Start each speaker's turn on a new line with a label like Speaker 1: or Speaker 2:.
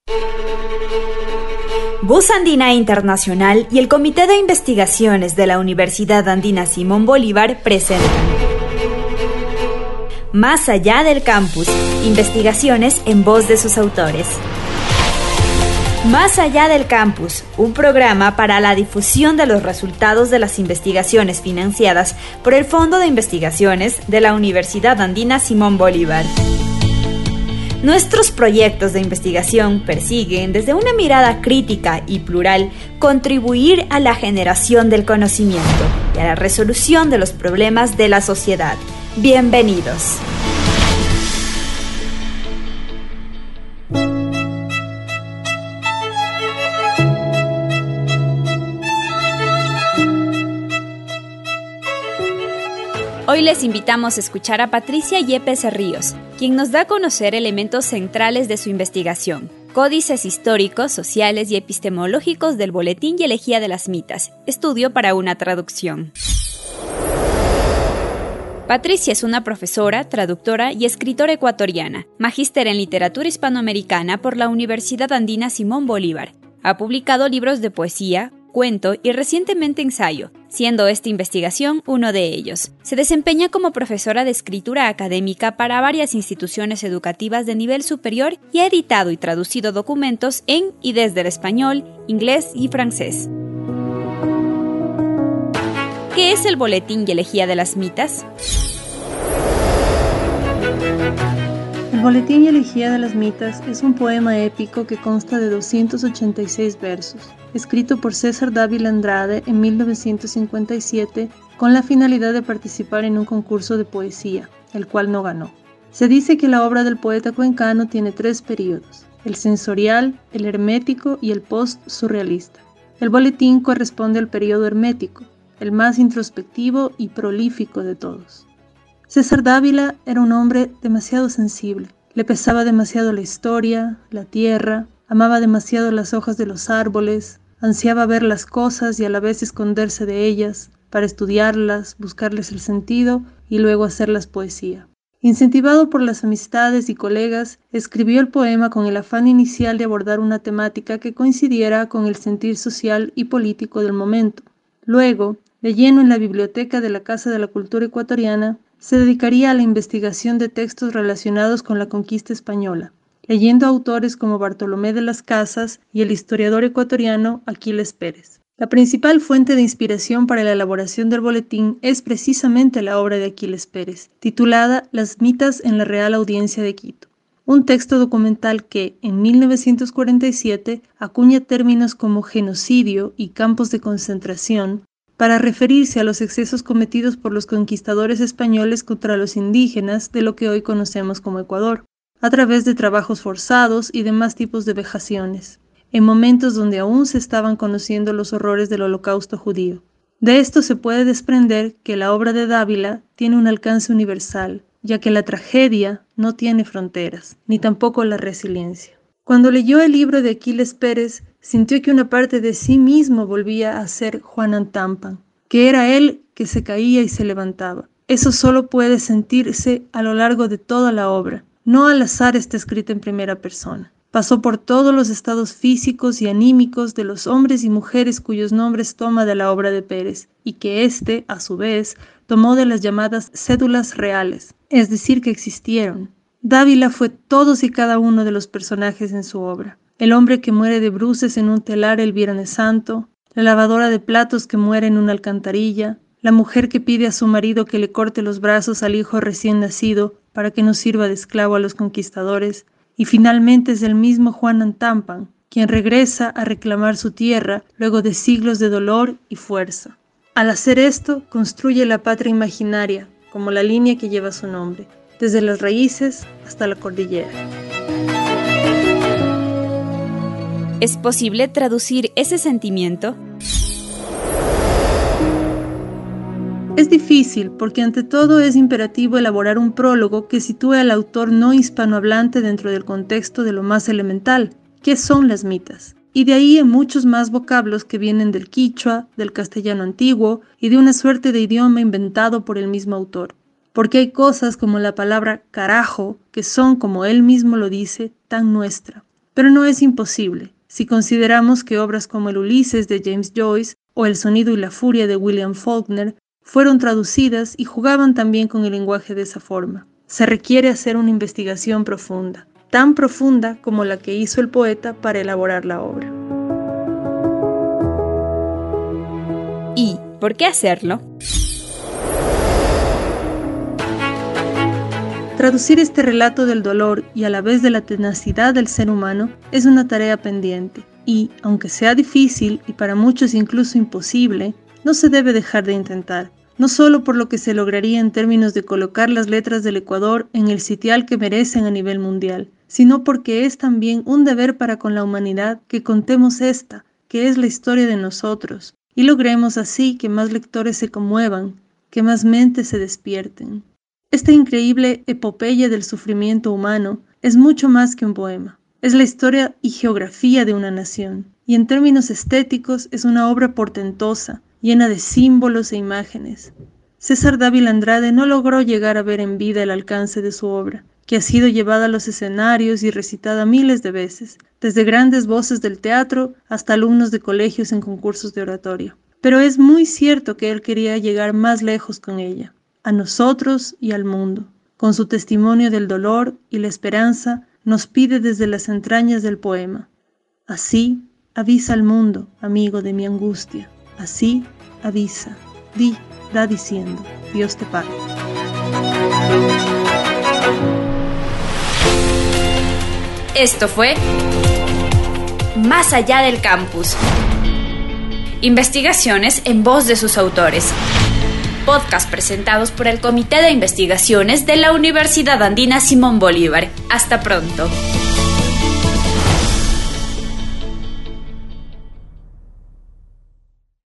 Speaker 1: Voz Andina Internacional y el Comité de Investigaciones de la Universidad Andina Simón Bolívar presentan Más allá del campus, investigaciones en voz de sus autores. Más allá del campus, un programa para la difusión de los resultados de las investigaciones financiadas por el Fondo de Investigaciones de la Universidad Andina Simón Bolívar. Nuestros proyectos de investigación persiguen, desde una mirada crítica y plural, contribuir a la generación del conocimiento y a la resolución de los problemas de la sociedad. Bienvenidos. Hoy les invitamos a escuchar a Patricia Yepes Ríos, quien nos da a conocer elementos centrales de su investigación, códices históricos, sociales y epistemológicos del Boletín y Elegía de las Mitas, estudio para una traducción. Patricia es una profesora, traductora y escritora ecuatoriana, magíster en literatura hispanoamericana por la Universidad Andina Simón Bolívar. Ha publicado libros de poesía, cuento y recientemente ensayo, siendo esta investigación uno de ellos. Se desempeña como profesora de escritura académica para varias instituciones educativas de nivel superior y ha editado y traducido documentos en y desde el español, inglés y francés. ¿Qué es el Boletín y Elegía de las Mitas?
Speaker 2: El Boletín y Elegía de las Mitas es un poema épico que consta de 286 versos, escrito por César Dávila Andrade en 1957 con la finalidad de participar en un concurso de poesía, el cual no ganó. Se dice que la obra del poeta cuencano tiene 3 períodos: el sensorial, el hermético y el post-surrealista. El boletín corresponde al período hermético, el más introspectivo y prolífico de todos. César Dávila era un hombre demasiado sensible. Le pesaba demasiado la historia, la tierra, amaba demasiado las hojas de los árboles, ansiaba ver las cosas y a la vez esconderse de ellas, para estudiarlas, buscarles el sentido y luego hacerlas poesía. Incentivado por las amistades y colegas, escribió el poema con el afán inicial de abordar una temática que coincidiera con el sentir social y político del momento. Luego, de lleno en la biblioteca de la Casa de la Cultura Ecuatoriana, se dedicaría a la investigación de textos relacionados con la conquista española, leyendo a autores como Bartolomé de las Casas y el historiador ecuatoriano Aquiles Pérez. La principal fuente de inspiración para la elaboración del boletín es precisamente la obra de Aquiles Pérez, titulada Las mitas en la Real Audiencia de Quito, un texto documental que, en 1947, acuña términos como genocidio y campos de concentración, para referirse a los excesos cometidos por los conquistadores españoles contra los indígenas de lo que hoy conocemos como Ecuador, a través de trabajos forzados y demás tipos de vejaciones, en momentos donde aún se estaban conociendo los horrores del Holocausto judío. De esto se puede desprender que la obra de Dávila tiene un alcance universal, ya que la tragedia no tiene fronteras, ni tampoco la resiliencia. Cuando leyó el libro de Aquiles Pérez, sintió que una parte de sí mismo volvía a ser Juan Antampan, que era él que se caía y se levantaba. Eso solo puede sentirse a lo largo de toda la obra. No al azar está escrita en primera persona. Pasó por todos los estados físicos y anímicos de los hombres y mujeres cuyos nombres toma de la obra de Pérez, y que éste, a su vez, tomó de las llamadas cédulas reales, es decir, que existieron. Dávila fue todos y cada uno de los personajes en su obra. El hombre que muere de bruces en un telar el Viernes Santo, la lavadora de platos que muere en una alcantarilla, la mujer que pide a su marido que le corte los brazos al hijo recién nacido para que no sirva de esclavo a los conquistadores, y finalmente es el mismo Juan Antampan, quien regresa a reclamar su tierra luego de siglos de dolor y fuerza. Al hacer esto, construye la patria imaginaria, como la línea que lleva su nombre, desde las raíces hasta la cordillera.
Speaker 1: ¿Es posible traducir ese sentimiento?
Speaker 2: Es difícil porque ante todo es imperativo elaborar un prólogo que sitúe al autor no hispanohablante dentro del contexto de lo más elemental, que son las mitas, y de ahí en muchos más vocablos que vienen del quichua, del castellano antiguo y de una suerte de idioma inventado por el mismo autor. Porque hay cosas como la palabra carajo que son, como él mismo lo dice, tan nuestra. pero no es imposible, si consideramos que obras como el Ulises de James Joyce o El sonido y la furia de William Faulkner fueron traducidas y jugaban también con el lenguaje de esa forma. Se requiere hacer una investigación profunda, tan profunda como la que hizo el poeta para elaborar la obra.
Speaker 1: ¿Y por qué hacerlo?
Speaker 2: Traducir este relato del dolor y a la vez de la tenacidad del ser humano es una tarea pendiente y, aunque sea difícil y para muchos incluso imposible, no se debe dejar de intentar, no solo por lo que se lograría en términos de colocar las letras del Ecuador en el sitial que merecen a nivel mundial, sino porque es también un deber para con la humanidad que contemos esta, que es la historia de nosotros, y logremos así que más lectores se conmuevan, que más mentes se despierten. Esta increíble epopeya del sufrimiento humano es mucho más que un poema. Es la historia y geografía de una nación, y en términos estéticos es una obra portentosa, llena de símbolos e imágenes. César Dávila Andrade no logró llegar a ver en vida el alcance de su obra, que ha sido llevada a los escenarios y recitada miles de veces, desde grandes voces del teatro hasta alumnos de colegios en concursos de oratorio. Pero es muy cierto que él quería llegar más lejos con ella, a nosotros y al mundo. Con su testimonio del dolor y la esperanza, nos pide desde las entrañas del poema: así avisa al mundo, amigo de mi angustia. Así avisa, da diciendo, Dios te pague.
Speaker 1: Esto fue Más allá del campus. Investigaciones en voz de sus autores. Podcast presentados por el Comité de Investigaciones de la Universidad Andina Simón Bolívar. Hasta pronto.